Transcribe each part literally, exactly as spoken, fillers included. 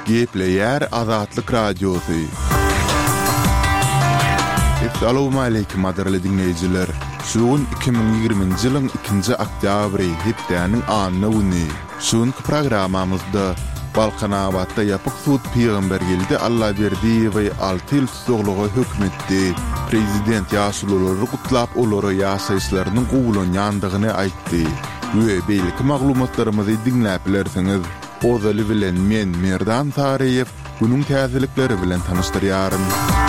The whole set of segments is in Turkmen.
Gepleyer Azatlyk Radiosu. Assalamu alaykum aderli dinleyijiler. Şuun iki bin ýygrymynjy ýylyň ikinji oktýabry hepdeniň anyny uny. Şuňky programamyzda Balkanawatda ýapyk suud peýgamber geldi Allah berdi we alty ýyl tutuklugy hökmetdi. Prezident ýaşulary gutlap olary ýaşaýyşlarynyň gowulanýandygyny aýtdy. We beýleki maglumatlarymyzy dinläp bilersiňiz. Ozaly bilen men Merdan Tariýew günüň täzelikleri bilen tanışdyrýarym.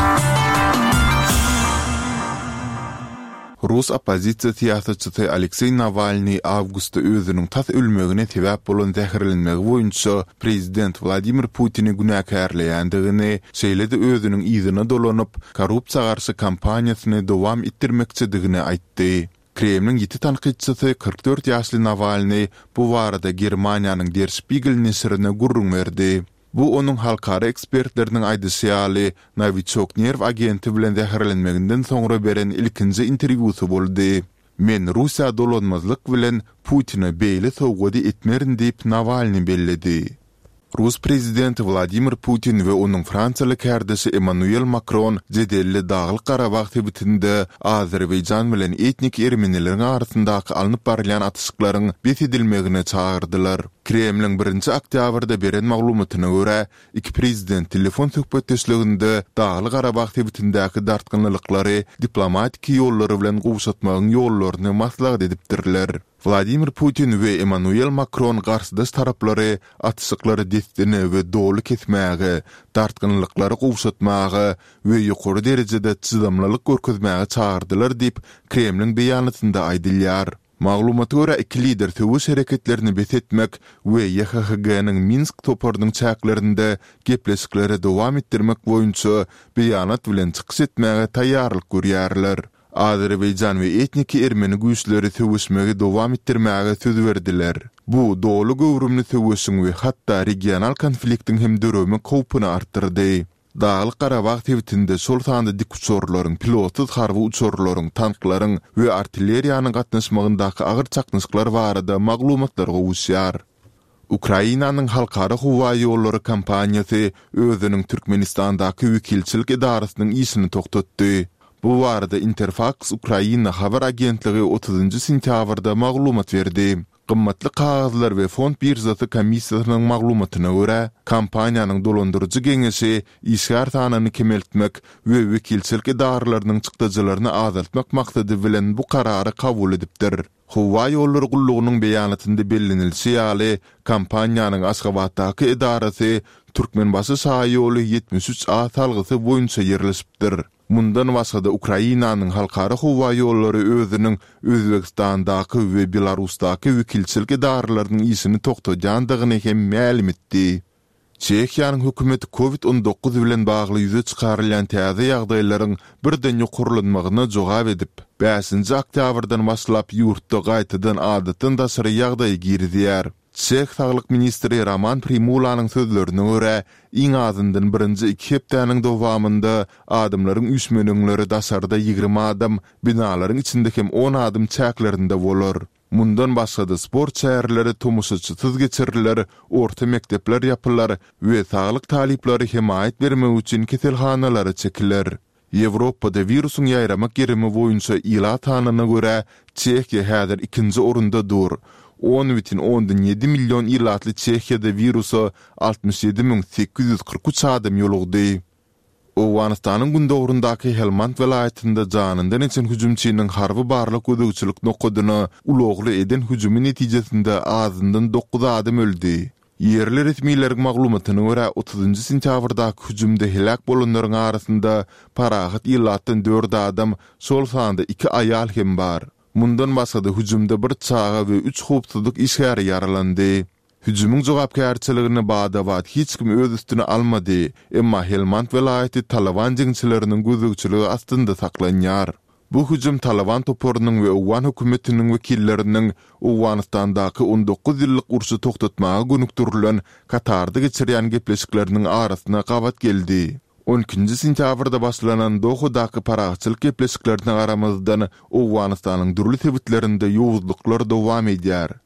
Rus opozisiýa siýasatçysy Aleksey Navalny awgustda özüniň tas ölmegine sebäp bolan zähirlenmegi boýunça prezident Vladimir Putini günäkärleýändigini, şeýle-de özüniň ýzyna dolanyp korrupsiýa garşy kampaniýasyny dowam etdirmekçidigini aýtdy. Kremlin ýeti tanqidçisi kırk dört ýaşly Navalny bu barada Germaniýanyň Der Spiegel nesrine gurrun berdi. Bu onun halkara ekspertlerinin aýdysyaly Novichok nerv agenti bilen zähirlenmeginden soňra beren ilkinji interwýusy boldy. Men Russiýa dolanmazlyk bilen Putina beýle sowgady etmerin diýip Navalny belledi. Rus prezidenti Vladimir Putin we onun Fransaly kärdeşi Emmanuel Macron jedelli Dağlyk Garabağ tebitinde Azerbaýjan bilen etnik ermenileriň arasyndaky alınıp barýan atyşyklaryň besedilmegine çağırdylar. Kremlin birinji oktýabrda beren maglumatyna görä, iki prezident telefon söhbetdeşliginde Dağlyk Garabağ tebitindäki dartgynlyklary diplomatik ýollary bilen gowşatmagyň ýollaryny maslahat edipdirler. Vladimir Putin we Emmanuel Macron garşydaş taraplary atyşyklary destini we dolu kesmäge, dartgynlyklary gowşatmagy we ýokary derejede çydamlylyk görkezmäge çağırdylar diýip Kremlin beýanatynda aýdylýar. Maglumata görä iki lider töwüş hereketlerini besetmek we Y H H G-niň Minsk toparynyň çäklerinde gepleşikleri dowam etdirmek boýunça beýanat bilen çykyş etmäge taýýarlyk görýärler. Azerbaýjan we etnik ermeni güýçleri töwüşmegi dowam etdirmäge söz berdiler. Bu dolu gowrumly töwüşiň we hatda regional konfliktiň hem döremi kowpuny artdyrdy. Dağlyk Garabağ tebitinde şol sanda dik uçurlaryň, pilotsuz harby uçurlaryň, tanklaryň we artilleriýanyň gatnaşmagyndaky agyr çaknyşyklar barada maglumatlar gowuşýar. Ukrainanyň halkara howa ýollary kampaniýasy özüniň Türkmenistandaky wekilçilik edarasynyň işini toktatdy. Bu barada Interfax Ukraina habar agentligi otuzuncu sentýabrda maglumat berdi. Gymmatly kagazlar we fond birzasy komissiýasynyň maglumatyna görä, kampaniýanyň dolandyrjy geňeşi işgär sanyny kemeltmek we wekilçilik edaralarynyň çykdyjylaryny azaltmak maksady bilen bu karary kabul edipdir. Howa ýollary gullugynyň beýanatynda bellenilýär, kampaniýanyň Aşgabatdaky edarasy Türkmenbaşy şahy ýoly ýetmiş üç A salgysy boýunça ýerleşipdir. Mundan başga Ukrainanyň halkara howa ýollary özüniň Özbegistandaky we Belarusdaky wekilçilik edaralarynyň işini toktajandygyny hem ma'lum etdi. Çekiýanyň hökümeti covid on dokuz bilen bagly ýüze çykarylýan täze ýagdaýlaryň birden ýokurlanmagyna jogap edip, beşinji oktýabrdan başlap ýurtda gaýtadan adatdan daşary ýagdaý girdiýär. Çek Saglyk ministri Roman Primulanyň sözlerine görä, iň azyndan birinji iki hepdeniň dowamynda adamlaryň üsmeningleri daşarda ýygrimi adam, binalaryň içinde hem on adam çäklerinde bolar. Mundan başga da sport şäherleri tomushaçysyz geçiriler, orta mekdepler ýapylar we saglyk taliplary hemaýat bermek üçin keselhanalary çekiler. Ýewropada virusyň ýaýramak gerimi boýunça ila tanyna görä Çekiýa häzir ikinji orunda dur. on бүтүн oňdan ýedi million ýylatly Çekiýada virusa altmış ýedi min sekiz ýüz kırk üç adam ýolugdy. Owganystanyň gündogrundaky Helmand welaýatynda janyndan geçen hüjümçiniň harby barlyk gödөгçilik nokodyna ulagly eden hüjümi netijesinde azyndan dokuz adam öldi. Yerli resmiýetleriň maglumatyna görä otuzuncu sentýabrdaky hüjümde helak bolanlaryň arasynda parahat ýylatdan dört adam, şol sanda iki aýal hem bar. Mundan başga da hüjümde bir çağa we üç howpsuzlyk işgäri ýaralandy. Hüjümüň jogapkärçiligini badawat hiç kim öz üstüne almady, emma Helmand welaýaty Taliban jeňçileriniň gözükçiligi astynda saklanýar. Bu hüjüm Taliban toporynyň we Owgan hökümetiniň wekilleriniň Owganystandaky on dokuz ýyllyk urşy toktatmagy gönükdirilen Katarda geçirýän gepleşikleriniň arasyna gabat geldi. on ikinji sentýabrda başlanan Dohudaky paraçylyk gepleşikleriniň aramyzdan Owganystanyň durly tebitlerinde ýowuzluklar dowam edýär.